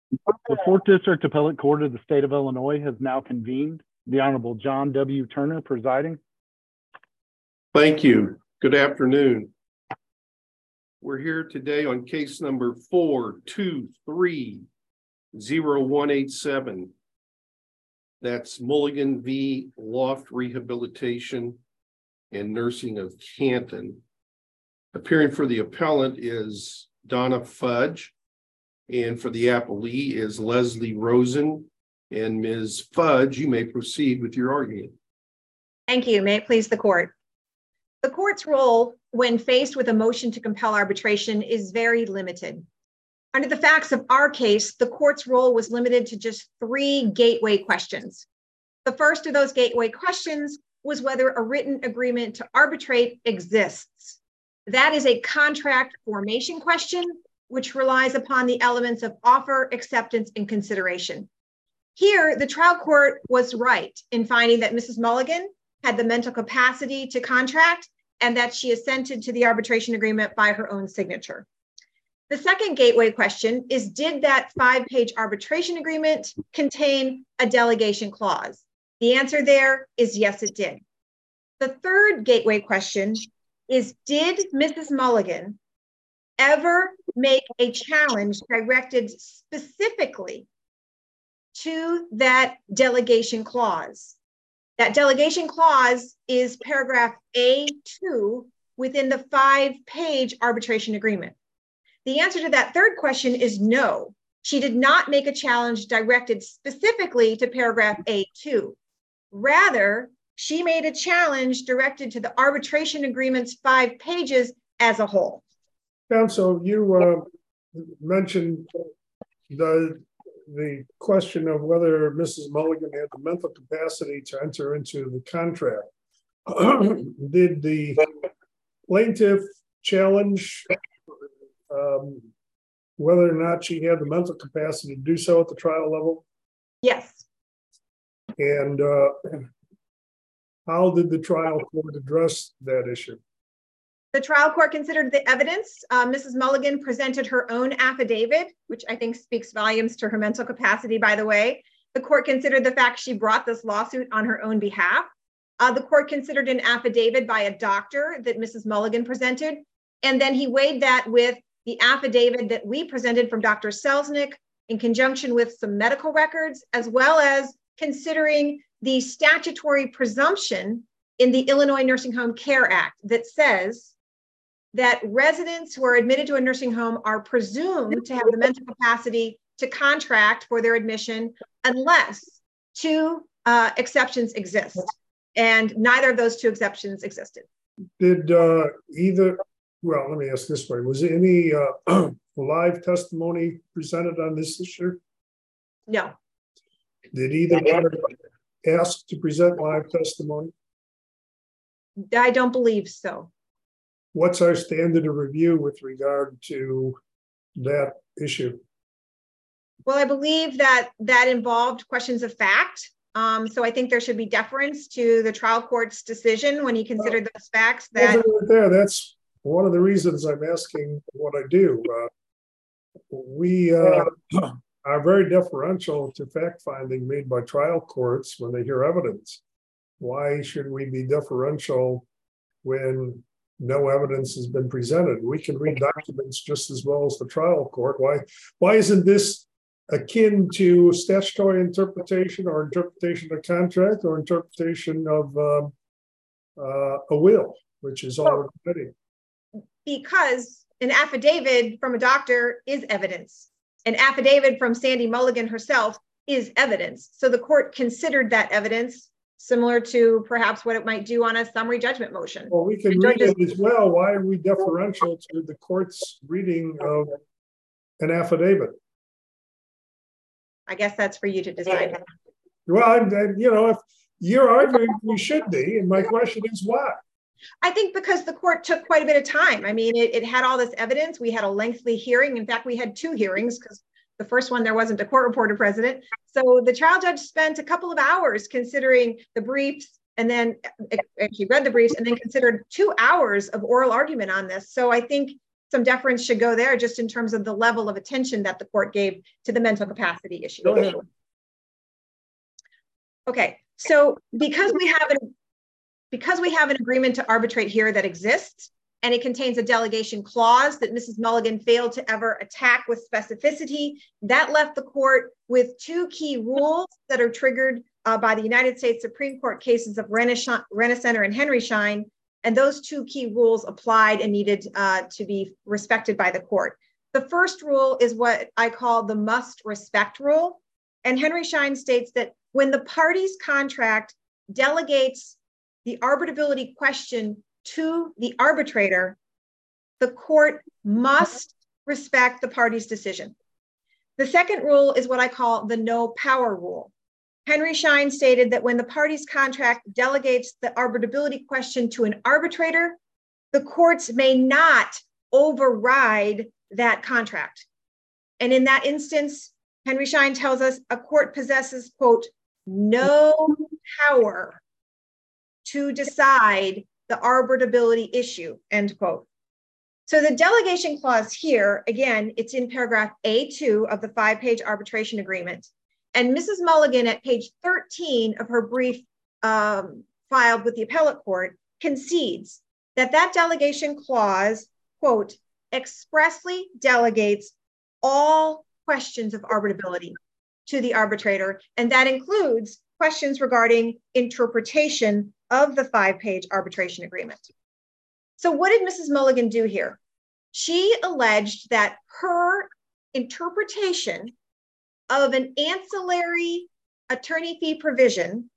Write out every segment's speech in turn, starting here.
The 4th District Appellate Court of the State of Illinois has now convened. The Honorable John W. Turner presiding. Thank you. Good afternoon. We're here today on case number 4230187. That's Mulligan v. Loft Rehabilitation and Nursing of Canton. Appearing for the appellant is Donna Fudge, and for the appellee is Leslie Rosen. And Ms. Fudge, you may proceed with your argument. Thank you. May it please the court. The court's role when faced with a motion to compel arbitration is very limited. Under the facts of our case, the court's role was limited to just 3 gateway questions. The first of those gateway questions was whether a written agreement to arbitrate exists. That is a contract formation question, which relies upon the elements of offer, acceptance, and consideration. Here, the trial court was right in finding that Mrs. Mulligan had the mental capacity to contract and that she assented to the arbitration agreement by her own signature. The second gateway question is, did that 5-page arbitration agreement contain a delegation clause? The answer there is yes, it did. The third gateway question is, did Mrs. Mulligan ever make a challenge directed specifically to that delegation clause? That delegation clause is paragraph A2 within the 5-page arbitration agreement. The answer to that third question is no. She did not make a challenge directed specifically to paragraph A2. Rather, she made a challenge directed to the arbitration agreement's 5 pages as a whole. Counsel, you mentioned the question of whether Mrs. Mulligan had the mental capacity to enter into the contract. Did the plaintiff challenge whether or not she had the mental capacity to do so at the trial level? Yes. And how did the trial court address that issue? The trial court considered the evidence. Mrs. Mulligan presented her own affidavit, which I think speaks volumes to her mental capacity, by the way. The court considered the fact she brought this lawsuit on her own behalf. The court considered an affidavit by a doctor that Mrs. Mulligan presented, and then he weighed that with the affidavit that we presented from Dr. Selznick in conjunction with some medical records, as well as considering the statutory presumption in the Illinois Nursing Home Care Act that says that residents who are admitted to a nursing home are presumed to have the mental capacity to contract for their admission unless 2 exceptions exist. And neither of those 2 exceptions existed. Did well, let me ask this way. Was any live testimony presented on this issue? No. Did either party ask to present live testimony? I don't believe so. What's our standard of review with regard to that issue? Well, I believe that involved questions of fact. So I think there should be deference to the trial court's decision when he considered those facts. That's one of the reasons I'm asking what I do. We are very deferential to fact finding made by trial courts when they hear evidence. Why should we be deferential when no evidence has been presented? We can read documents just as well as the trial court. Why isn't this akin to statutory interpretation or interpretation of contract or interpretation of a will, which is already? Because an affidavit from a doctor is evidence. An affidavit from Sandy Mulligan herself is evidence. So the court considered that evidence, similar to perhaps what it might do on a summary judgment motion. Well, we can read it as well. Why are we deferential to the court's reading of an affidavit? I guess that's for you to decide. Well, if you're arguing we should be, and my question is why? I think because the court took quite a bit of time. I mean, it had all this evidence. We had a lengthy hearing. In fact, we had 2 hearings because the first one, there wasn't a court reporter present. So the trial judge spent a couple of hours considering the briefs, and then he read the briefs and then considered 2 hours of oral argument on this. So I think some deference should go there just in terms of the level of attention that the court gave to the mental capacity issue. Go ahead. Okay, so because we have an agreement to arbitrate here that exists, and it contains a delegation clause that Mrs. Mulligan failed to ever attack with specificity, that left the court with two key rules that are triggered by the United States Supreme Court cases of Rent-A-Center and Henry Schein, and those two key rules applied and needed to be respected by the court. The first rule is what I call the must respect rule, and Henry Schein states that when the party's contract delegates the arbitrability question to the arbitrator, the court must respect the party's decision. The second rule is what I call the no power rule. Henry Schein stated that when the party's contract delegates the arbitrability question to an arbitrator, the courts may not override that contract. And in that instance, Henry Schein tells us a court possesses, quote, no power to decide the arbitrability issue, end quote. So the delegation clause here, again, it's in paragraph A2 of the 5-page arbitration agreement. And Mrs. Mulligan at page 13 of her brief filed with the appellate court concedes that that delegation clause, quote, expressly delegates all questions of arbitrability to the arbitrator. And that includes questions regarding interpretation of the 5-page arbitration agreement. So what did Mrs. Mulligan do here? She alleged that her interpretation of an ancillary attorney fee provision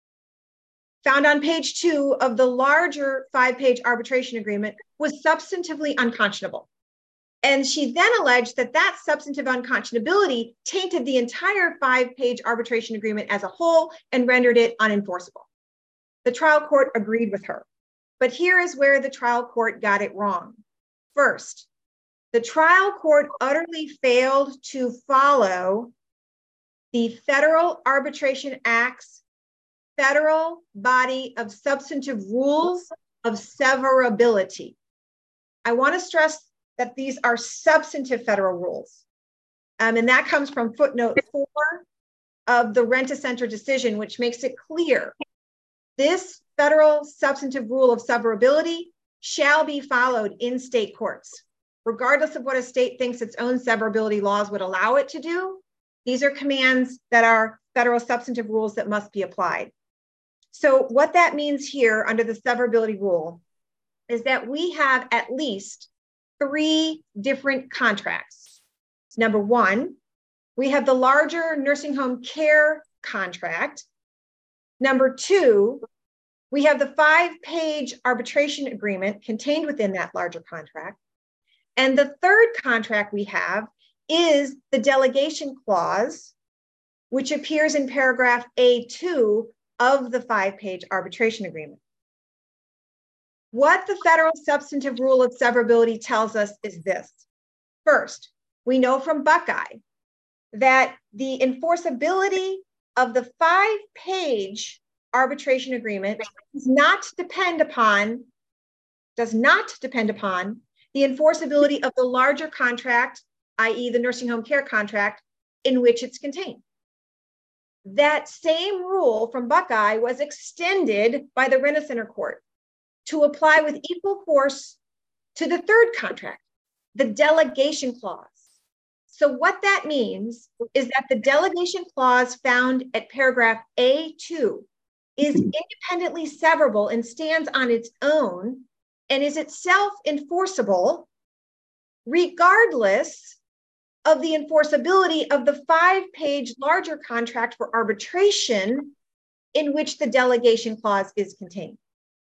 found on page 2 of the larger 5-page arbitration agreement was substantively unconscionable. And she then alleged that that substantive unconscionability tainted the entire 5-page arbitration agreement as a whole and rendered it unenforceable. The trial court agreed with her. But here is where the trial court got it wrong. First, the trial court utterly failed to follow the Federal Arbitration Act's federal body of substantive rules of severability. I want to stress that these are substantive federal rules. And that comes from footnote 4 of the Rent-A-Center decision, which makes it clear this federal substantive rule of severability shall be followed in state courts. Regardless of what a state thinks its own severability laws would allow it to do, these are commands that are federal substantive rules that must be applied. So what that means here under the severability rule is that we have at least 3 different contracts. Number 1, we have the larger nursing home care contract. Number 2, we have the 5-page arbitration agreement contained within that larger contract. And the third contract we have is the delegation clause, which appears in paragraph A2 of the 5-page arbitration agreement. What the federal substantive rule of severability tells us is this. First, we know from Buckeye that the enforceability of the 5-page arbitration agreement does not depend upon the enforceability of the larger contract, i.e. the nursing home care contract in which it's contained. That same rule from Buckeye was extended by the Rent-A-Center court to apply with equal force to the third contract, the delegation clause. So what that means is that the delegation clause found at paragraph A2 is independently severable and stands on its own and is itself enforceable regardless of the enforceability of the 5-page larger contract for arbitration in which the delegation clause is contained.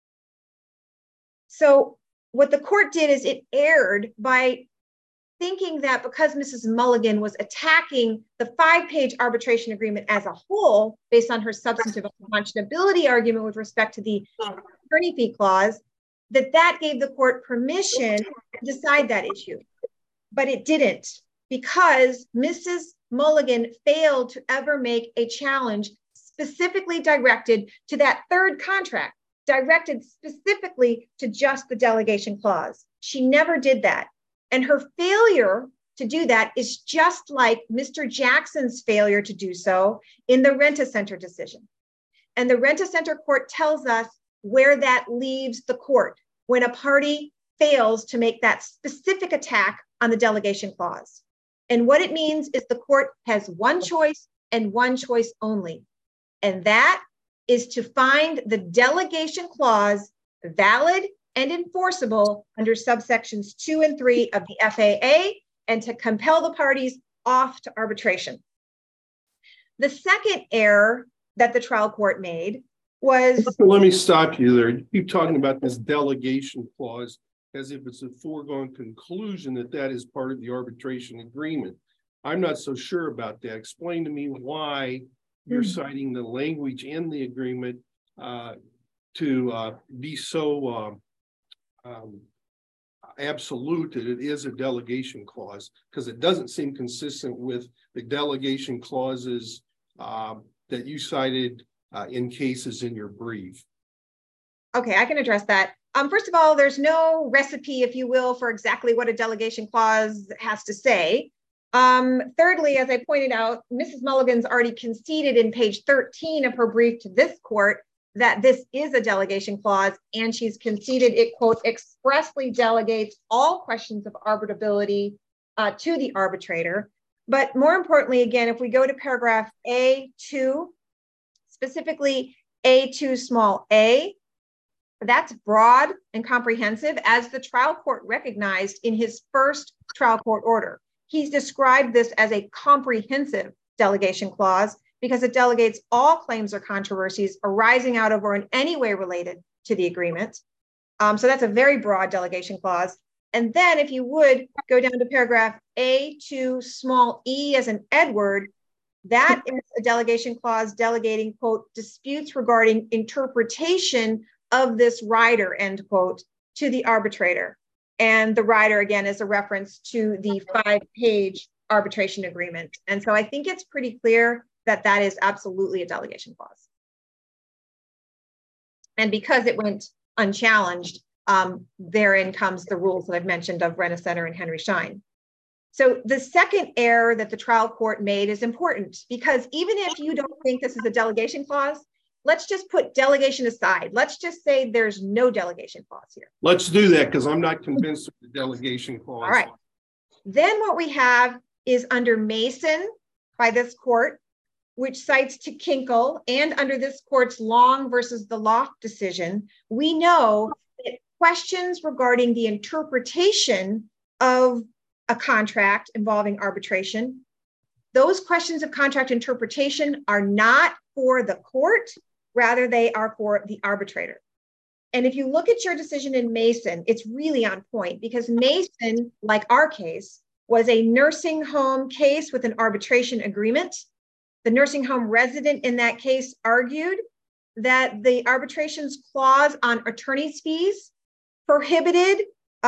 So what the court did is it erred by thinking that because Mrs. Mulligan was attacking the 5-page arbitration agreement as a whole, based on her substantive unconscionability argument with respect to the attorney fee clause, that gave the court permission to decide that issue. But it didn't, because Mrs. Mulligan failed to ever make a challenge specifically directed to that third contract, directed specifically to just the delegation clause. She never did that. And her failure to do that is just like Mr. Jackson's failure to do so in the Rent-A-Center decision. And the Rent-A-Center court tells us where that leaves the court when a party fails to make that specific attack on the delegation clause. And what it means is the court has one choice and one choice only. And that is to find the delegation clause valid and enforceable under subsections 2 and 3 of the FAA and to compel the parties off to arbitration. The second error that the trial court made was— Let me stop you there. You keep talking about this delegation clause as if it's a foregone conclusion that that is part of the arbitration agreement. I'm not so sure about that. Explain to me why you're citing the language in the agreement to be so absolute that it is a delegation clause, because it doesn't seem consistent with the delegation clauses that you cited in cases in your brief. Okay, I can address that. First of all, there's no recipe, if you will, for exactly what a delegation clause has to say. Thirdly, as I pointed out, Mrs. Mulligan's already conceded in page 13 of her brief to this court that this is a delegation clause, and she's conceded it, quote, expressly delegates all questions of arbitrability to the arbitrator. But more importantly, again, if we go to paragraph A2, specifically A2 small a, that's broad and comprehensive, as the trial court recognized in his first trial court order. He's described this as a comprehensive delegation clause because it delegates all claims or controversies arising out of or in any way related to the agreement. So that's a very broad delegation clause. And then if you would go down to paragraph A2 small e as in Edward, that is a delegation clause delegating, quote, disputes regarding interpretation of this rider, end quote, to the arbitrator. And the rider, again, is a reference to the 5-page arbitration agreement. And so I think it's pretty clear that that is absolutely a delegation clause. And because it went unchallenged, therein comes the rules that I've mentioned of Rent-A-Center and Henry Schein. So the second error that the trial court made is important, because even if you don't think this is a delegation clause, let's just put delegation aside. Let's just say there's no delegation clause here. Let's do that, because I'm not convinced of the delegation clause. All right. Then what we have is under Mason by this court, which cites to Kinkle, and under this court's Long versus the Loft decision, we know that questions regarding the interpretation of a contract involving arbitration, those questions of contract interpretation are not for the court, rather they are for the arbitrator. And if you look at your decision in Mason, it's really on point, because Mason, like our case, was a nursing home case with an arbitration agreement. The nursing home resident in that case argued that the arbitration's clause on attorney's fees prohibited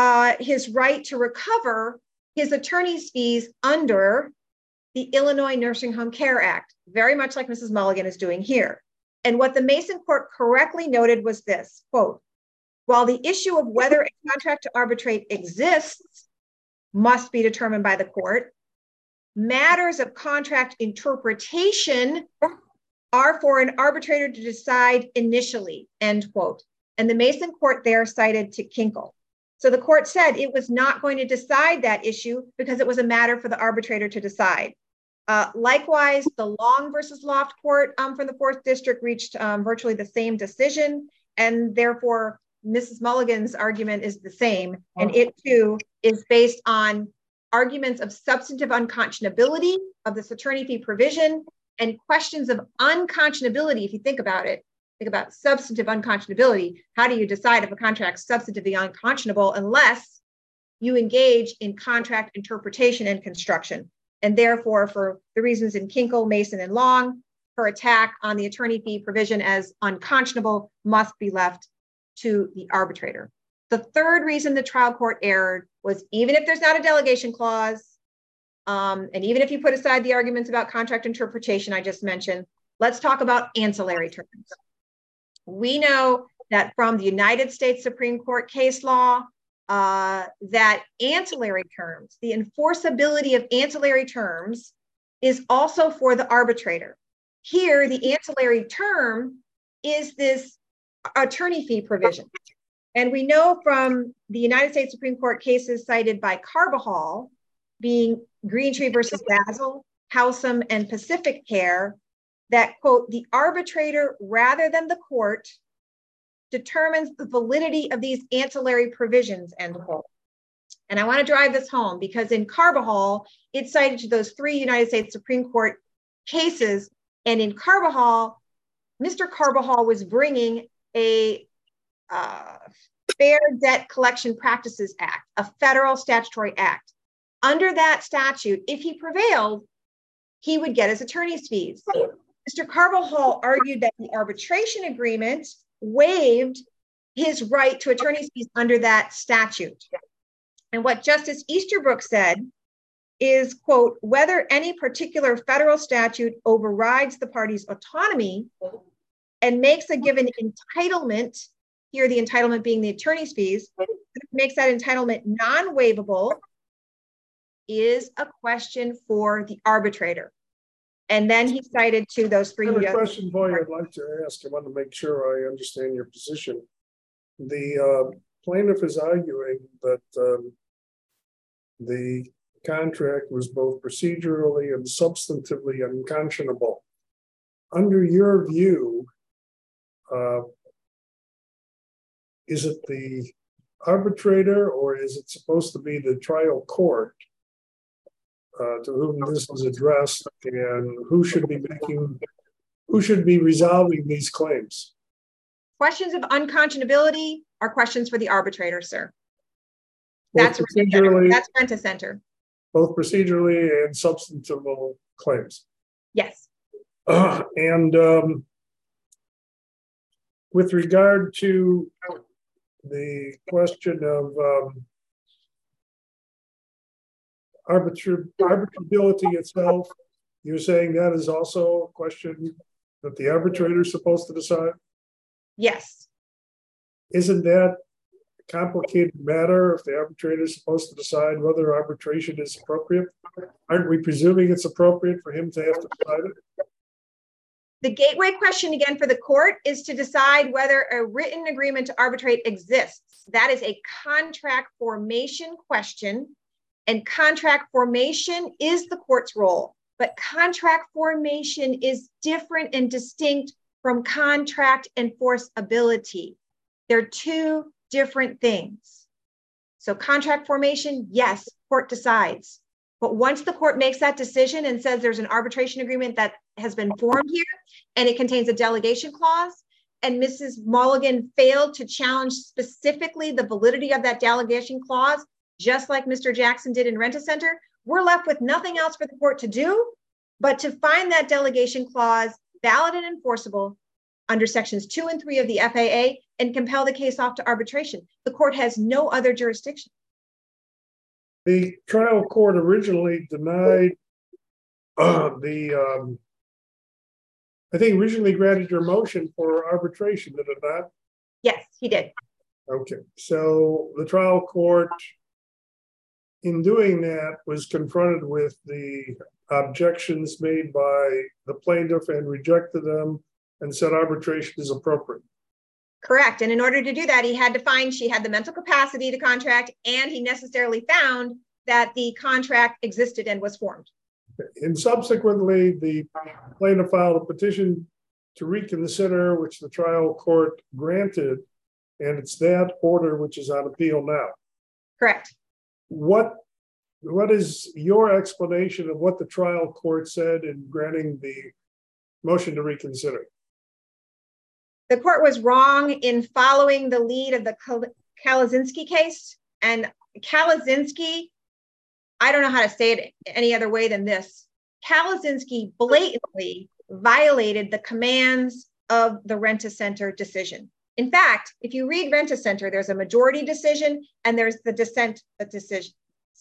his right to recover his attorney's fees under the Illinois Nursing Home Care Act, very much like Mrs. Mulligan is doing here. And what the Mason court correctly noted was this, quote, while the issue of whether a contract to arbitrate exists must be determined by the court, matters of contract interpretation are for an arbitrator to decide initially, end quote. And the Mason court there cited to Kinkle. So the court said it was not going to decide that issue because it was a matter for the arbitrator to decide. Likewise, the Long versus Loft court from the 4th district reached virtually the same decision, and therefore Mrs. Mulligan's argument is the same, and it too is based on arguments of substantive unconscionability of this attorney fee provision and questions of unconscionability. If you think about it, think about substantive unconscionability. How do you decide if a contract is substantively unconscionable unless you engage in contract interpretation and construction? And therefore, for the reasons in Kinkle, Mason, and Long, her attack on the attorney fee provision as unconscionable must be left to the arbitrator. The third reason the trial court erred was, even if there's not a delegation clause, and even if you put aside the arguments about contract interpretation I just mentioned, let's talk about ancillary terms. We know that from the United States Supreme Court case law, that ancillary terms, the enforceability of ancillary terms, is also for the arbitrator. Here, the ancillary term is this attorney fee provision. And we know from the United States Supreme Court cases cited by Carbajal, being Greentree versus Basel, Howsam, and Pacific Care, that, quote, the arbitrator rather than the court determines the validity of these ancillary provisions, end quote. And I want to drive this home because in Carbajal, it cited to those 3 United States Supreme Court cases. And in Carbajal, Mr. Carbajal was bringing a Fair Debt Collection Practices Act, a federal statutory act. Under that statute, if he prevailed, he would get his attorney's fees. Mr. Carbajal argued that the arbitration agreement waived his right to attorney's fees under that statute. And what Justice Easterbrook said is, quote, whether any particular federal statute overrides the party's autonomy and makes a given entitlement, here the entitlement being the attorney's fees, makes that entitlement non-waivable, is a question for the arbitrator. And then he cited to those 3. The question for you I'd like to ask, I want to make sure I understand your position. The plaintiff is arguing that the contract was both procedurally and substantively unconscionable. Under your view, is it the arbitrator or is it supposed to be the trial court to whom this is addressed, and who should be resolving these claims? Questions of unconscionability are questions for the arbitrator, sir. Both That's Rent-A-Center. Both procedurally and substantive claims. Yes. And with regard to the question of arbitrability itself, you're saying that is also a question that the arbitrator is supposed to decide? Yes. Isn't that a complicated matter if the arbitrator is supposed to decide whether arbitration is appropriate? Aren't we presuming it's appropriate for him to have to decide it? The gateway question again for the court is to decide whether a written agreement to arbitrate exists. That is a contract formation question. And contract formation is the court's role, but contract formation is different and distinct from contract enforceability. They're 2 different things. So contract formation, yes, court decides. But once the court makes that decision and says there's an arbitration agreement that has been formed here and it contains a delegation clause, and Mrs. Mulligan failed to challenge specifically the validity of that delegation clause, just like Mr. Jackson did in Rent-A-Center, we're left with nothing else for the court to do but to find that delegation clause valid and enforceable under sections 2 and 3 of the FAA and compel the case off to arbitration. The court has no other jurisdiction. The trial court originally denied I think originally granted your motion for arbitration, did it not? Yes, he did. Okay, so the trial court in doing that was confronted with the objections made by the plaintiff and rejected them and said arbitration is appropriate. Correct. And in order to do that, he had to find she had the mental capacity to contract, and he necessarily found that the contract existed and was formed. And subsequently, the plaintiff filed a petition to reconsider, which the trial court granted, and it's that order which is on appeal now. Correct. What is your explanation of what the trial court said in granting the motion to reconsider? The court was wrong in following the lead of the Kalazinski case. And Kalazinski, I don't know how to say it any other way than this. Kalazinski blatantly violated the commands of the Rent-A-Center decision. In fact, if you read Rent-A-Center, there's a majority decision and there's the dissent decision.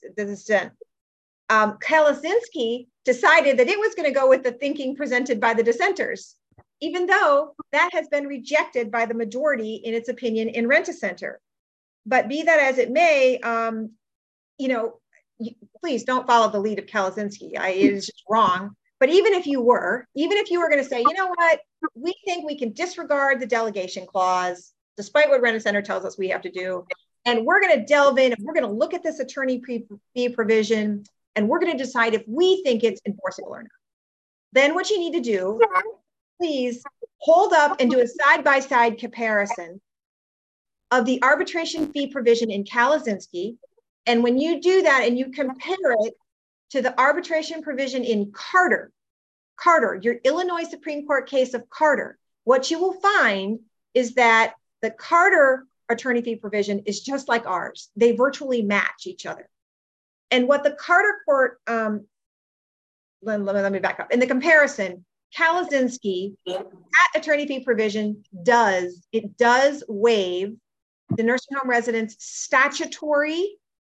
Kalazinski decided that it was going to go with the thinking presented by the dissenters, even though that has been rejected by the majority in its opinion in Rent-A-Center. But be that as it may, please don't follow the lead of Kalazinski. It is just wrong. But even if you were going to say, you know what, we think we can disregard the delegation clause, despite what Rent-A-Center tells us we have to do, and we're going to delve in and we're going to look at this attorney fee provision, and we're going to decide if we think it's enforceable or not. Then what you need to do, please hold up and do a side-by-side comparison of the arbitration fee provision in Kalazinski. And when you do that and you compare it to the arbitration provision in Carter, your Illinois Supreme Court case of Carter, what you will find is that the Carter attorney fee provision is just like ours. They virtually match each other. And what the Carter court, let me back up. In the comparison, Kalazinski, that attorney fee provision does waive the nursing home residents' statutory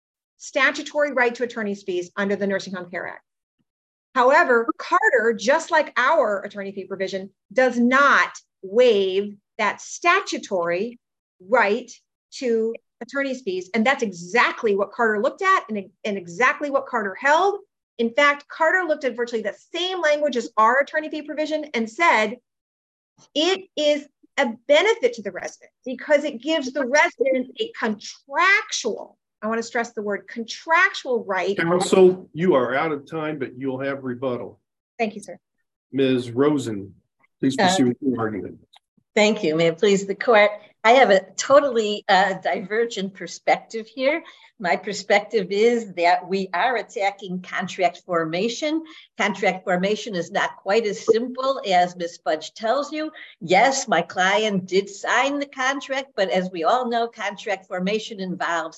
right to attorney's fees under the Nursing Home Care Act. However, Carter, just like our attorney fee provision, does not waive that statutory right to attorney's fees. And that's exactly what Carter looked at and exactly what Carter held. In fact, Carter looked at virtually the same language as our attorney fee provision and said, it is a benefit to the resident because it gives the resident a contractual, I want to stress the word contractual right. Counsel, you are out of time, but you'll have rebuttal. Thank you, sir. Ms. Rosen, please pursue your argument. Thank you. May it please the court. I have a totally divergent perspective here. My perspective is that we are attacking contract formation. Contract formation is not quite as simple as Ms. Fudge tells you. Yes, my client did sign the contract, but as we all know, contract formation involves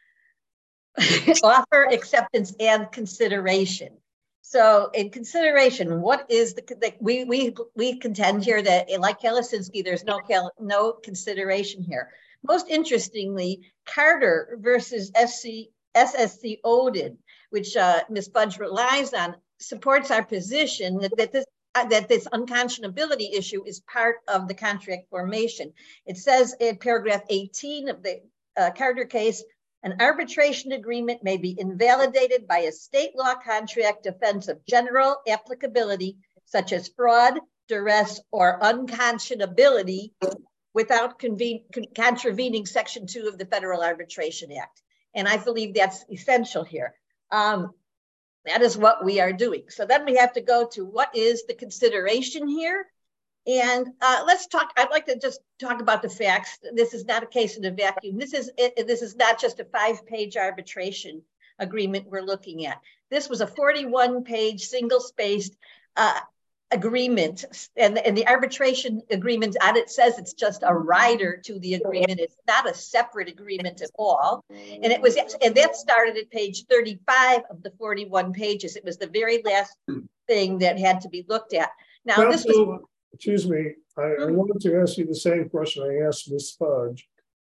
offer, acceptance, and consideration. So in consideration, what is we contend here that like Kalazinski, there's no consideration here. Most interestingly, Carter versus SSC Odin, which Ms. Fudge relies on, supports our position that this unconscionability issue is part of the contract formation. It says in paragraph 18 of the Carter case, an arbitration agreement may be invalidated by a state law contract offense of general applicability, such as fraud, duress, or unconscionability, without contravening Section 2 of the Federal Arbitration Act. And I believe that's essential here. That is what we are doing. So then we have to go to what is the consideration here. And let's talk, I'd like to just talk about the facts. This is not a case in a vacuum. This is not just a 5-page arbitration agreement we're looking at. This was a 41-page single-spaced agreement. And the arbitration agreement on it says it's just a rider to the agreement. It's not a separate agreement at all. And that started at page 35 of the 41 pages. It was the very last thing that had to be looked at. Now, this was... Excuse me, I wanted to ask you the same question I asked Ms. Fudge.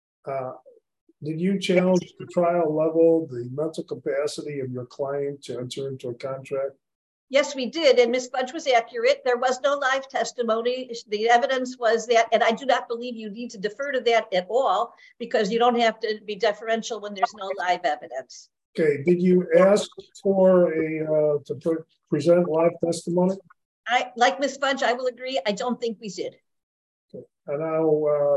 Did you challenge the trial level, the mental capacity of your client to enter into a contract? Yes, we did. And Ms. Fudge was accurate. There was no live testimony. The evidence was that, and I do not believe you need to defer to that at all because you don't have to be deferential when there's no live evidence. Okay, did you ask for to present live testimony? Like Ms. Fudge, I will agree. I don't think we did. Okay. And now,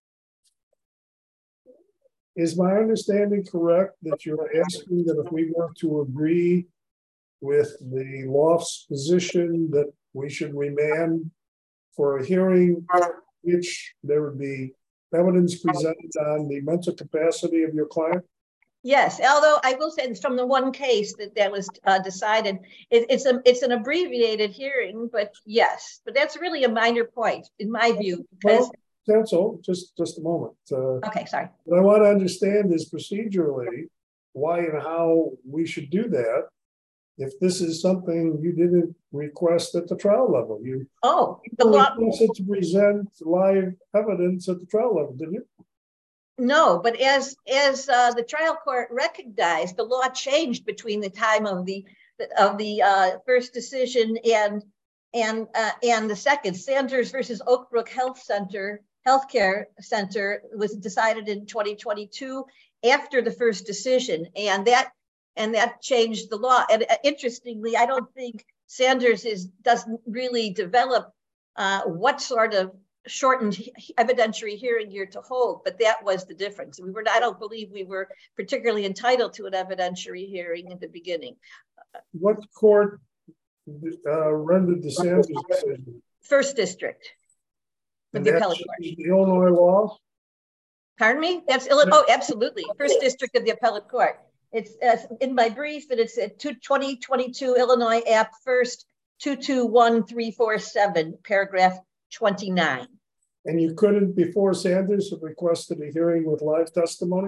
is my understanding correct that you're asking that if we were to agree with the loft's position that we should remand for a hearing which there would be evidence presented on the mental capacity of your client? Yes, although I will say it's from the one case that was decided. It's an abbreviated hearing, but yes, but that's really a minor point in my view. Because that's all. Just a moment. Okay, sorry. What I want to understand is procedurally why and how we should do that. If this is something you didn't request at the trial level, you requested to present live evidence at the trial level, didn't you? No, but as the trial court recognized, the law changed between the time of the first decision and the second. Sanders versus Oak Brook Health Center Healthcare Center was decided in 2022 after the first decision, and that changed the law. And interestingly, I don't think Sanders doesn't really develop what sort of shortened evidentiary hearing you're to hold, but that was the difference. I don't believe we were particularly entitled to an evidentiary hearing in the beginning. What court rendered the Sanders decision? First District. With the appellate court. The Illinois law? Pardon me? That's Illinois. Oh, absolutely. First District of the appellate court. It's in my brief that it's at 2022 Illinois App First 221347, paragraph 29. And you couldn't, before Sanders, have requested a hearing with live testimony?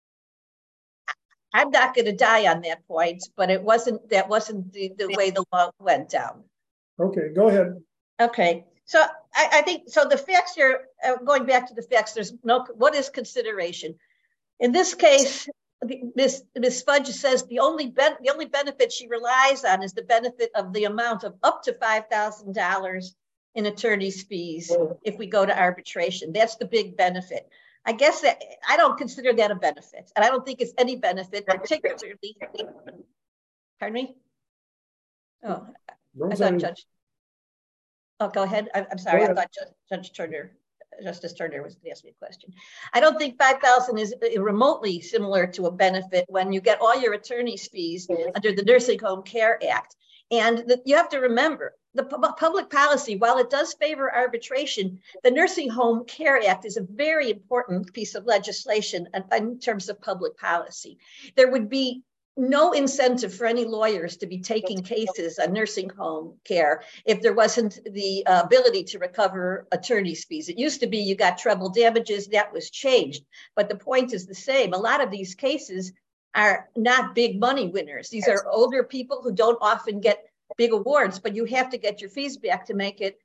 I'm not going to die on that point, but that wasn't the way the law went down. Okay, go ahead. Okay, so I think, so the facts here, going back to the facts, what is consideration? In this case, Ms. Fudge says the only benefit she relies on is the benefit of the amount of up to $5,000 in attorney's fees if we go to arbitration. That's the big benefit. I guess that I don't consider that a benefit, and I don't think it's any benefit, particularly. Pardon me? Oh, I thought Judge. Oh, go ahead. I'm sorry. I thought Justice Turner was going to ask me a question. I don't think $5,000 is remotely similar to a benefit when you get all your attorney's fees under the Nursing Home Care Act. And you have to remember, the public policy, while it does favor arbitration, the Nursing Home Care Act is a very important piece of legislation in terms of public policy. There would be no incentive for any lawyers to be taking cases on nursing home care if there wasn't the ability to recover attorney's fees. It used to be you got treble damages, that was changed. But the point is the same. A lot of these cases are not big money winners. These are older people who don't often get big awards, but you have to get your fees back to make it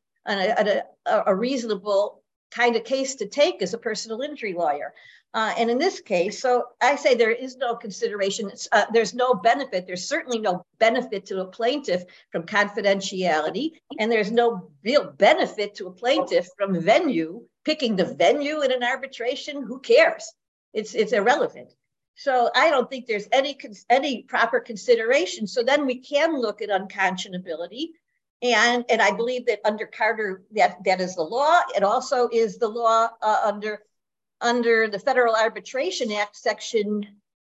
a reasonable kind of case to take as a personal injury lawyer. And in this case, so I say there is no consideration. There's no benefit. There's certainly no benefit to a plaintiff from confidentiality. And there's no real benefit to a plaintiff from picking the venue in an arbitration. Who cares? It's irrelevant. So I don't think there's any proper consideration. So then we can look at unconscionability. And I believe that under Carter, that is the law. It also is the law under the Federal Arbitration Act, Section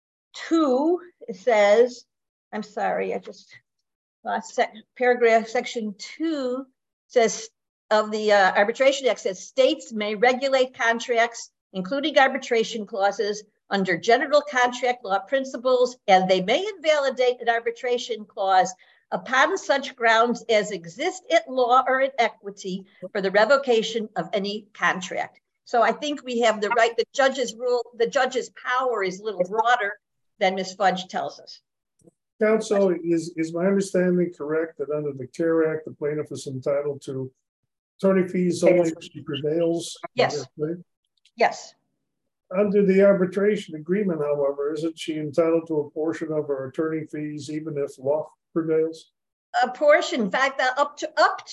2, it says, I'm sorry, I just lost paragraph, Section 2 says of the Arbitration Act says states may regulate contracts, including arbitration clauses, under general contract law principles, and they may invalidate an arbitration clause upon such grounds as exist at law or in equity for the revocation of any contract. So I think we have the right, the judge's power is a little broader than Ms. Fudge tells us. Counsel, is my understanding correct that under the CARE Act, the plaintiff is entitled to attorney fees only if she prevails? Yes. Yes. Under the arbitration agreement, however, isn't she entitled to a portion of her attorney fees even if law prevails? A portion, up to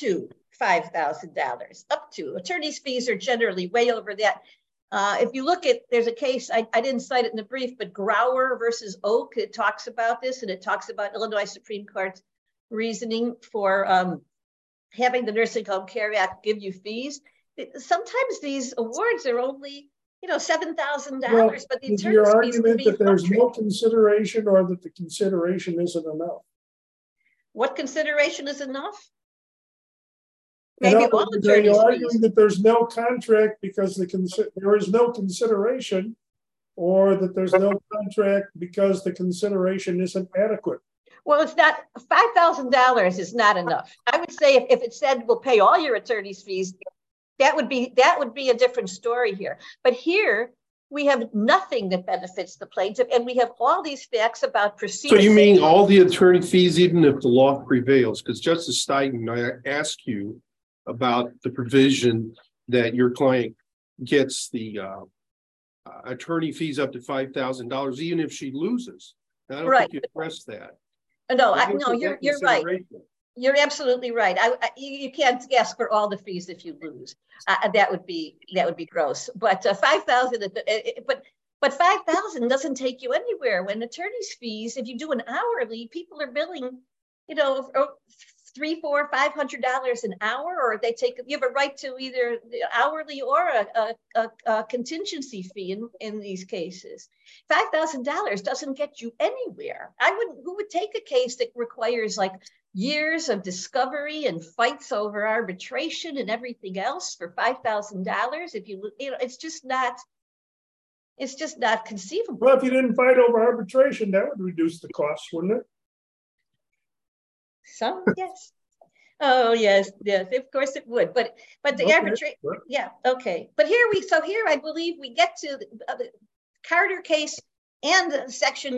$5,000, up to. Attorney's fees are generally way over that. If you look at, there's a case, I didn't cite it in the brief, but Grauer versus Oak, it talks about this, and it talks about Illinois Supreme Court's reasoning for having the Nursing Home Care Act give you fees. Sometimes these awards are only, $7,000, but the attorney's fees. Your argument that there's no consideration or that the consideration isn't enough? What consideration is enough? Maybe all attorneys' fees. You're arguing that there's no contract because there is no consideration, or that there's no contract because the consideration isn't adequate. Well, it's not. $5,000 is not enough. I would say if it said we'll pay all your attorney's fees, that would be a different story here. But here we have nothing that benefits the plaintiff, and we have all these facts about proceedings. So you mean all the attorney fees, even if the law prevails? Because Justice Steiden, I asked you about the provision that your client gets the attorney fees up to $5,000, even if she loses. I don't think you addressed that. No, you're right. You're absolutely right. You can't ask for all the fees if you lose. That would be gross. But 5,000. But 5,000 doesn't take you anywhere. When attorney's fees, if you do an hourly, people are billing, you know, $300, $400, $500 an hour, or you have a right to either hourly or a contingency fee in these cases. $5,000 doesn't get you anywhere. Who would take a case that requires like years of discovery and fights over arbitration and everything else for $5,000? If you know, it's just not conceivable. Well, if you didn't fight over arbitration, that would reduce the cost, wouldn't it? Some, yes. Oh, yes, of course it would. But the arbitration, yeah, okay. But here I believe we get to the Carter case and section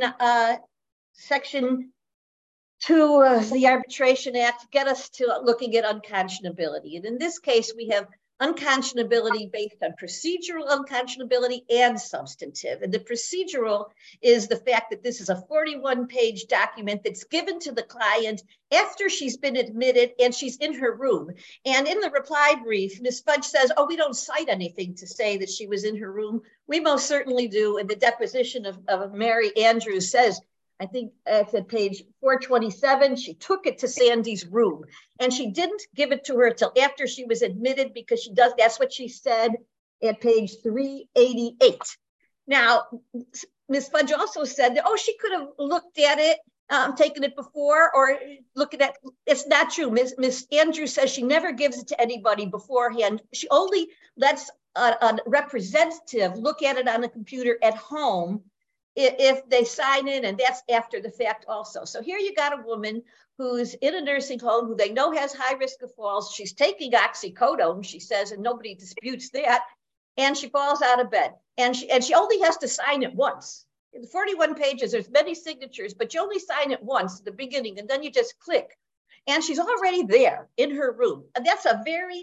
2 of the Arbitration Act get us to looking at unconscionability. And in this case, we have unconscionability based on procedural unconscionability and substantive. And the procedural is the fact that this is a 41-page document that's given to the client after she's been admitted and she's in her room. And in the reply brief, Ms. Fudge says, oh, we don't cite anything to say that she was in her room. We most certainly do. And the deposition of Mary Andrews says, I think it's at page 427, she took it to Sandy's room and she didn't give it to her until after she was admitted because that's what she said at page 388. Now, Ms. Fudge also said that, she could have looked at it, taken it before or looking at, it's not true. Ms. Andrews says she never gives it to anybody beforehand. She only lets a representative look at it on a computer at home if they sign in, and that's after the fact also. So here you got a woman who's in a nursing home who they know has high risk of falls. She's taking oxycodone, she says, and nobody disputes that. And she falls out of bed. And she only has to sign it once. In the 41 pages, there's many signatures, but you only sign it once at the beginning, and then you just click. And she's already there in her room. And that's a very,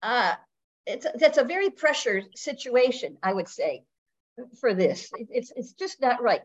that's a very pressured situation, I would say, for this. It's just not right.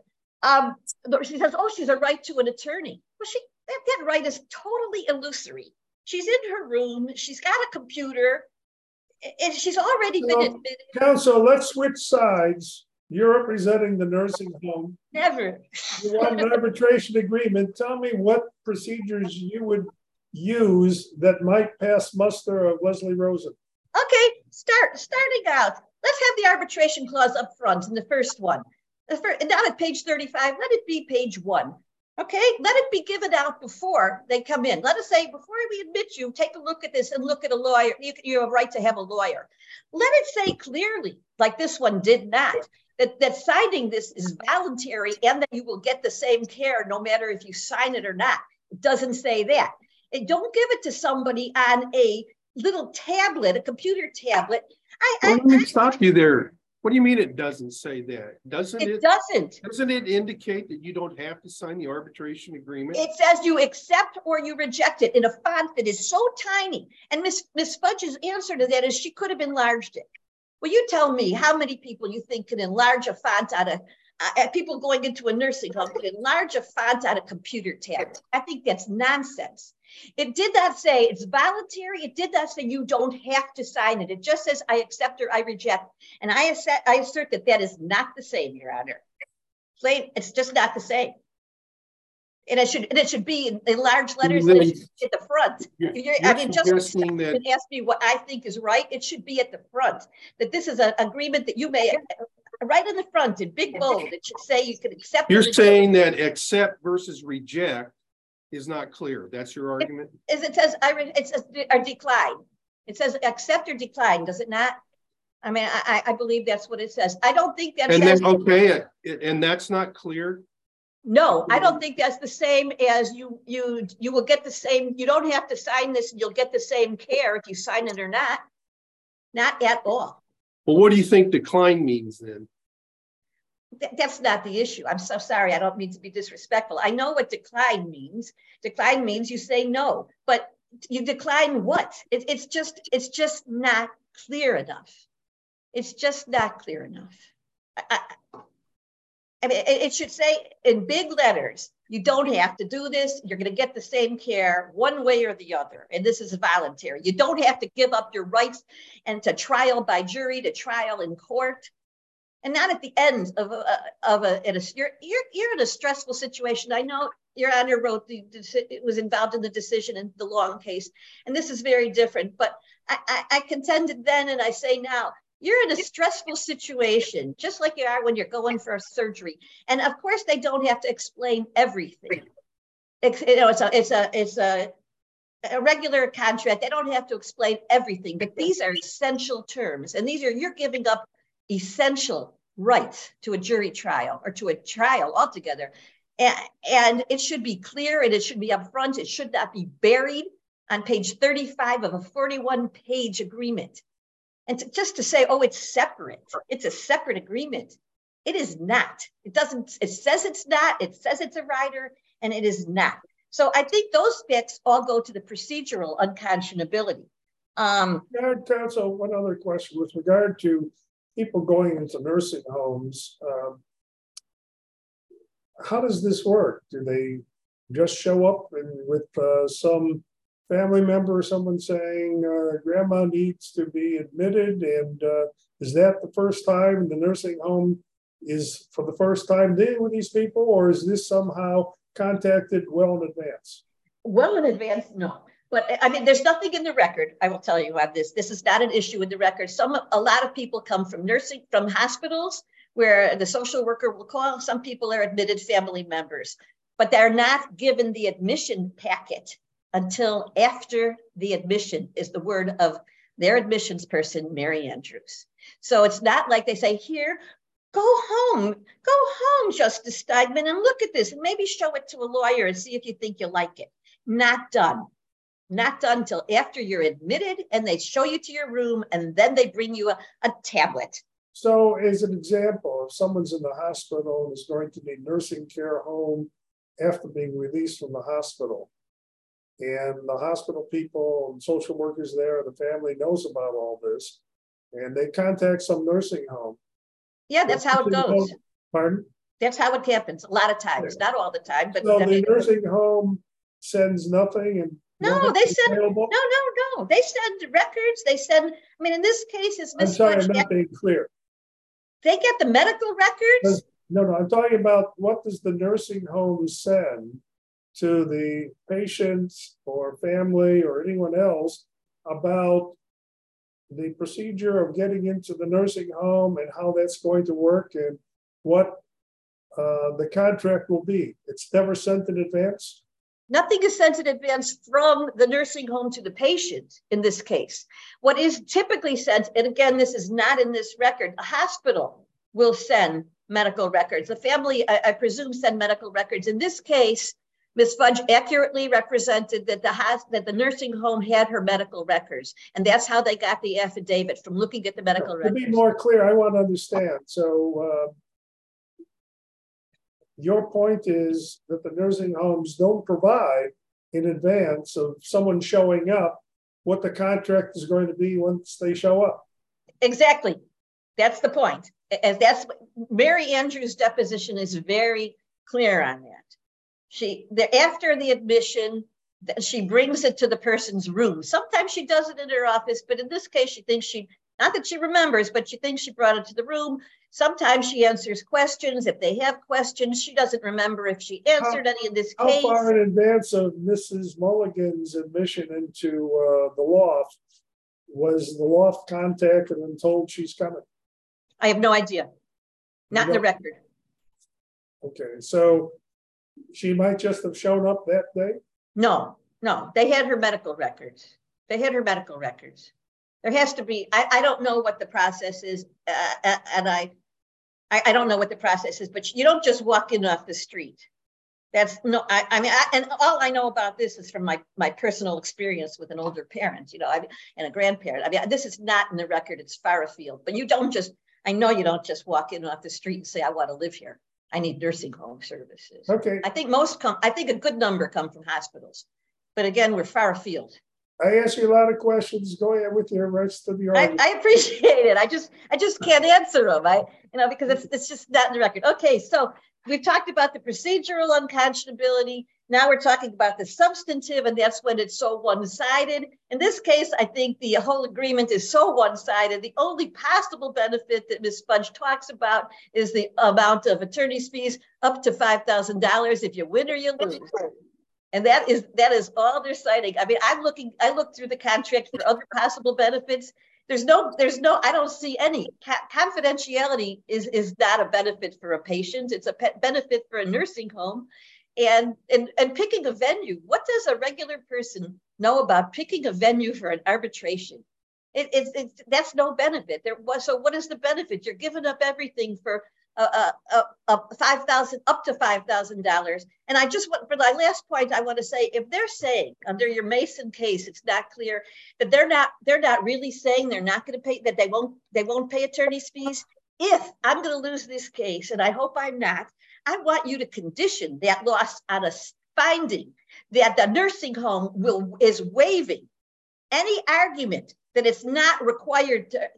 She says, she's a right to an attorney. Well, that right is totally illusory. She's in her room, she's got a computer, and she's already been admitted. Counsel, let's switch sides. You're representing the nursing home. Never. You want an arbitration agreement. Tell me what procedures you would use that might pass muster of Leslie Rosen. Okay, starting out. Let's have the arbitration clause up front in the first one. Not at page 35, let it be page 1. Okay, let it be given out before they come in. Let us say, before we admit you, take a look at this and look at a lawyer. You have a right to have a lawyer. Let it say clearly, like this one did not, that signing this is voluntary and that you will get the same care no matter if you sign it or not. It doesn't say that. And don't give it to somebody on a little tablet, a computer tablet. Let me stop you there. What do you mean it doesn't say that? Doesn't it indicate that you don't have to sign the arbitration agreement? It says you accept or you reject it in a font that is so tiny. And Ms. Fudge's answer to that is she could have enlarged it. Well, you tell me how many people you think can enlarge a font on people going into a nursing home can enlarge a font on a computer tablet. I think that's nonsense. It did not say it's voluntary. It did not say you don't have to sign it. It just says I accept or I reject. And I assert that is not the same, Your Honor. Plain, it's just not the same. And it should be in large letters and it should be at the front. Just ask me what I think is right. It should be at the front. That this is an agreement that you may right in the front in big bold. It should say you can accept. You're saying that accept versus reject is not clear. That's your argument? It says or decline. It says accept or decline, does it not? I mean, I believe that's what it says. I don't think that. And that's not clear. No, I don't think that's the same as you will get the same. You don't have to sign this and you'll get the same care if you sign it or not. Not at all. Well, what do you think decline means then? That's not the issue. I'm so sorry. I don't mean to be disrespectful. I know what decline means. Decline means you say no, but you decline what? It's just not clear enough. It's just not clear enough. I mean, it should say in big letters, You don't have to do this. You're going to get the same care one way or the other. And this is voluntary. You don't have to give up your rights and to trial by jury, to trial in court. And not at the end of you're in a stressful situation. I know Your Honor wrote it was involved in the decision in the Long case. And this is very different. But I contended then, and I say now, you're in a stressful situation, just like you are when you're going for a surgery. And of course, they don't have to explain everything. It's a regular contract. They don't have to explain everything, but these are essential terms. And you're giving up essential rights to a jury trial or to a trial altogether. And it should be clear and it should be upfront. It should not be buried on page 35 of a 41-page agreement. And just to say, oh, it's separate. It's a separate agreement. It is not. It says it's not. It says it's a rider, and it is not. So I think those bits all go to the procedural unconscionability. Counsel, one other question with regard to people going into nursing homes. How does this work? Do they just show up with some family member or someone saying grandma needs to be admitted? And is that the first time the nursing home is for the first time dealing with these people, or is this somehow contacted well in advance? Well in advance, no. But I mean, there's nothing in the record, I will tell you on this. This is not an issue in the record. A lot of people come from hospitals where the social worker will call. Some people are admitted family members, but they're not given the admission packet until after the admission is the word of their admissions person, Mary Andrews. So it's not like they say, here, go home, Justice Steigman, and look at this, and maybe show it to a lawyer and see if you think you like it. Not done. Not done until after you're admitted, and they show you to your room, and then they bring you a tablet. So as an example, if someone's in the hospital and is going to need nursing care home after being released from the hospital, and the hospital people and social workers there, the family knows about all this, and they contact some nursing home. Yeah, that's how it goes. Pardon? That's how it happens a lot of times, not all the time. But so the nursing home sends nothing, and no, they send no. They send records. They send. I mean, in this case, it's I'm sorry, I'm not being clear. They get the medical records. No, I'm talking about what does the nursing home send to the patients or family or anyone else about the procedure of getting into the nursing home and how that's going to work and what the contract will be. It's never sent in advance? Nothing is sent in advance from the nursing home to the patient in this case. What is typically sent, and again, this is not in this record, a hospital will send medical records. The family, I presume, send medical records. In this case, Ms. Fudge accurately represented that the nursing home had her medical records, and that's how they got the affidavit from looking at the medical records. To be more clear, I want to understand. So your point is that the nursing homes don't provide in advance of someone showing up what the contract is going to be once they show up. Exactly. That's the point. As that's Mary Andrews' deposition is very clear on that. After the admission, she brings it to the person's room. Sometimes she does it in her office, but in this case, she thinks not that she remembers, but she thinks she brought it to the room. Sometimes she answers questions. If they have questions, she doesn't remember if she answered any in this case. How far in advance of Mrs. Mulligan's admission into the loft was the loft contacted and told she's coming? I have no idea. Not in the record. Okay, so she might just have shown up that day? No. They had her medical records. There has to be, I don't know what the process is, and I don't know what the process is, but you don't just walk in off the street. That's no, and all I know about this is from my personal experience with an older parent, and a grandparent. This is not in the record, it's far afield, but I know you don't just walk in off the street and say, I want to live here. I need nursing home services. Okay. I think a good number come from hospitals, but again, we're far afield. I asked you a lot of questions. Go ahead with your rest of your argument. I appreciate it. I just can't answer them. Because it's just not in the record. Okay, so we've talked about the procedural unconscionability. Now we're talking about the substantive, and that's when it's so one-sided. In this case, I think the whole agreement is so one-sided. The only possible benefit that Ms. Fudge talks about is the amount of attorney's fees up to $5,000 if you win or you lose. And that is all they're citing. I mean, I looked through the contract for other possible benefits. There's no, I don't see any. Confidentiality is not a benefit for a patient. It's a benefit for a nursing home. And picking a venue, what does a regular person know about picking a venue for an arbitration? That's no benefit. So what is the benefit? You're giving up everything for $5,000 up to $5,000. And I just want, for my last point, I want to say, if they're saying under your Mason case, it's not clear that they're not really saying they're not going to pay, that they won't pay attorney's fees. If I'm going to lose this case, and I hope I'm not, I want you to condition that loss on a finding that the nursing home is waiving any argument that it's not required to,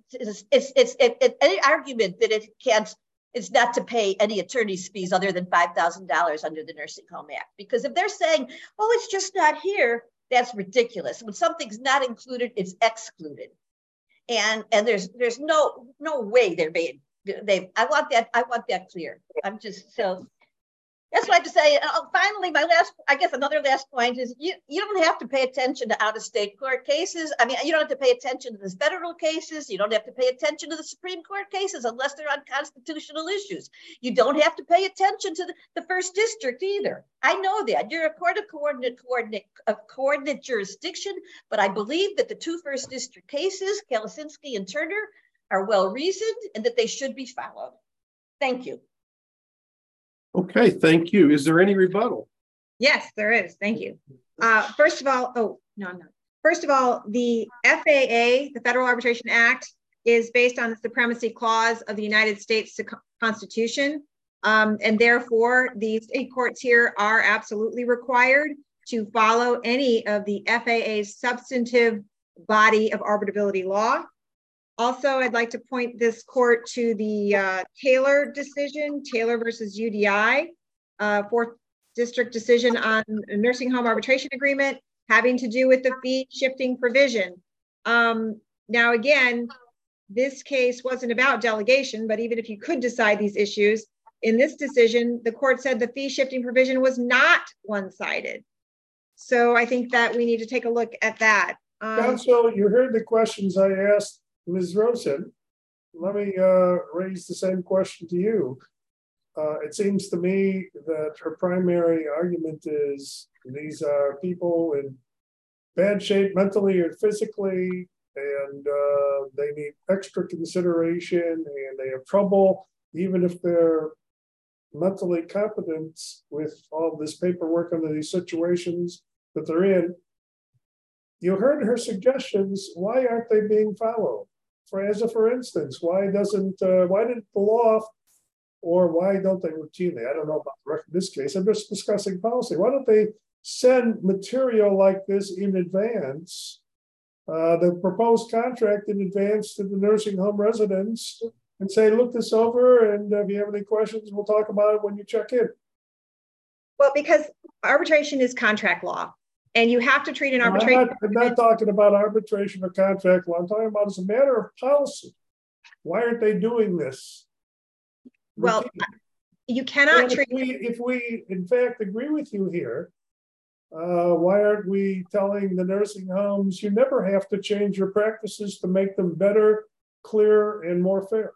any argument that it's not to pay any attorney's fees other than $5,000 under the Nursing Home Act. Because if they're saying, oh, it's just not here, that's ridiculous. When something's not included, it's excluded. And there's no way I want that clear. I'm just, so that's what I have to say. Finally, another last point is you don't have to pay attention to out-of-state court cases. I mean, you don't have to pay attention to the federal cases. You don't have to pay attention to the Supreme Court cases unless they're on constitutional issues. You don't have to pay attention to the first district either. I know that. You're a court of coordinate jurisdiction, but I believe that the two first district cases, Kalasinski and Turner, are well-reasoned and that they should be followed. Thank you. Okay, thank you. Is there any rebuttal? Yes, there is. Thank you. First of all, the FAA, the Federal Arbitration Act, is based on the Supremacy Clause of the United States Constitution. And therefore, the state courts here are absolutely required to follow any of the FAA's substantive body of arbitrability law. Also, I'd like to point this court to the Taylor decision, Taylor versus UDI, fourth district decision on a nursing home arbitration agreement having to do with the fee shifting provision. Now, again, this case wasn't about delegation, but even if you could decide these issues, in this decision, the court said the fee shifting provision was not one-sided. So I think that we need to take a look at that. Counsel, you heard the questions I asked Ms. Rosen. Let me raise the same question to you. It seems to me that her primary argument is these are people in bad shape mentally and physically, and they need extra consideration, and they have trouble, even if they're mentally competent with all this paperwork under these situations that they're in. You heard her suggestions. Why aren't they being followed? For instance, why didn't the law, or why don't they routinely? I don't know about the record in this case. I'm just discussing policy. Why don't they send material like this in advance, the proposed contract in advance to the nursing home residents, and say, look this over, and if you have any questions, we'll talk about it when you check in? Well, because arbitration is contract law. And you have to treat an arbitration. I'm not talking about arbitration or contract law. I'm talking about as a matter of policy. Why aren't they doing this? Well, you cannot treat. If we in fact agree with you here, why aren't we telling the nursing homes you never have to change your practices to make them better, clearer, and more fair?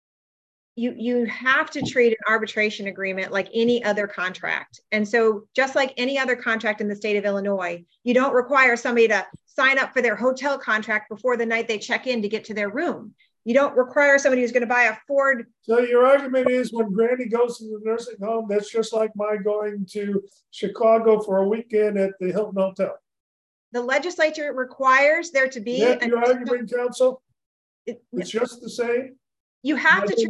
You have to treat an arbitration agreement like any other contract. And so just like any other contract in the state of Illinois, you don't require somebody to sign up for their hotel contract before the night they check in to get to their room. You don't require somebody who's going to buy a Ford. So your argument is when Granny goes to the nursing home, that's just like my going to Chicago for a weekend at the Hilton Hotel. The legislature requires there to be. Is that your argument, counsel? It's just the same? You have to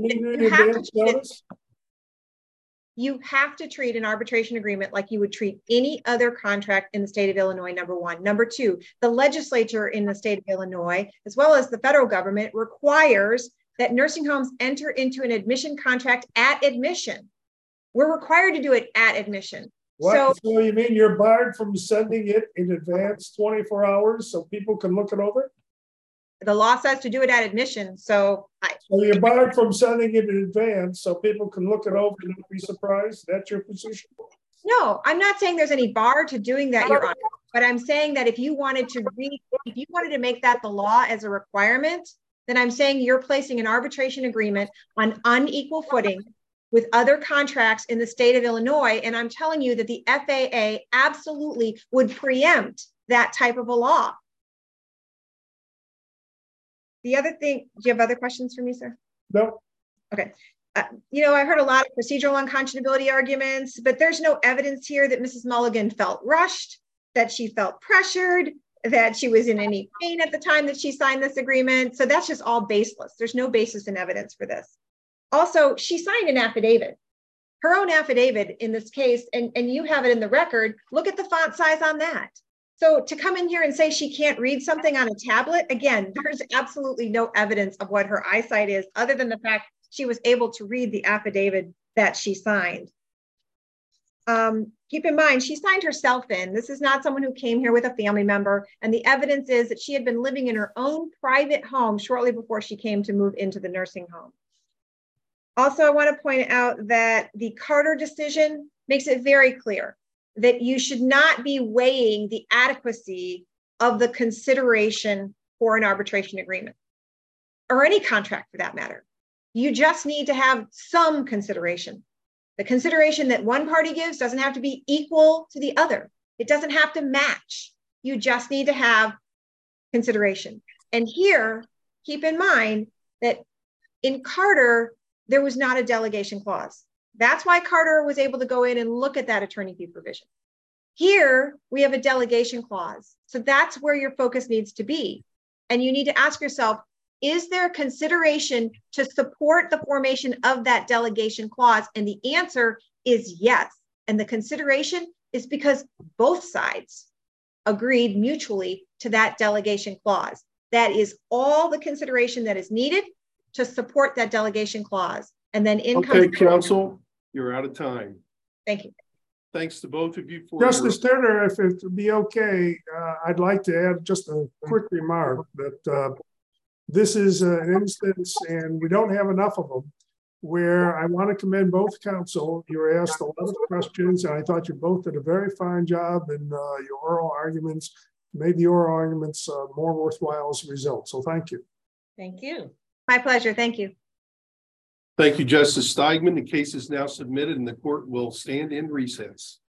treat an arbitration agreement like you would treat any other contract in the state of Illinois, number one. Number two, the legislature in the state of Illinois, as well as the federal government, requires that nursing homes enter into an admission contract at admission. We're required to do it at admission. What? So So you mean you're barred from sending it in advance 24 hours so people can look it over? the law says to do it at admission. So So you're barred from sending it in advance so people can look it over and not be surprised? That's your position? no, I'm not saying there's any bar to doing that, Your Honor. But I'm saying that if you wanted to make that the law as a requirement, then I'm saying you're placing an arbitration agreement on unequal footing with other contracts in the state of Illinois. And I'm telling you that the FAA absolutely would preempt that type of a law. The other thing, do you have other questions for me, sir? No. Okay. I heard a lot of procedural unconscionability arguments, but there's no evidence here that Mrs. Mulligan felt rushed, that she felt pressured, that she was in any pain at the time that she signed this agreement. So that's just all baseless. There's no basis in evidence for this. Also, she signed an affidavit, her own affidavit in this case, and you have it in the record. Look at the font size on that. So to come in here and say she can't read something on a tablet, again, there's absolutely no evidence of what her eyesight is other than the fact she was able to read the affidavit that she signed. Keep in mind, she signed herself in. This is not someone who came here with a family member. And the evidence is that she had been living in her own private home shortly before she came to move into the nursing home. Also, I want to point out that the Carter decision makes it very clear that you should not be weighing the adequacy of the consideration for an arbitration agreement or any contract for that matter. You just need to have some consideration. The consideration that one party gives doesn't have to be equal to the other. It doesn't have to match. You just need to have consideration. And here, keep in mind that in Carter, there was not a delegation clause. That's why Carter was able to go in and look at that attorney fee provision. Here, we have a delegation clause. So that's where your focus needs to be. And you need to ask yourself, is there consideration to support the formation of that delegation clause? And the answer is yes. And the consideration is because both sides agreed mutually to that delegation clause. That is all the consideration that is needed to support that delegation clause. And then in Okay, counsel, you're out of time. Thank you. Thanks to both of you for Justice Turner, if it would be okay, I'd like to add just a quick remark that this is an instance, and we don't have enough of them, where I want to commend both counsel. You were asked a lot of questions, and I thought you both did a very fine job in your oral arguments, made the oral arguments more worthwhile as a result. So thank you. Thank you. My pleasure. Thank you. Thank you, Justice Steigman. The case is now submitted and the court will stand in recess.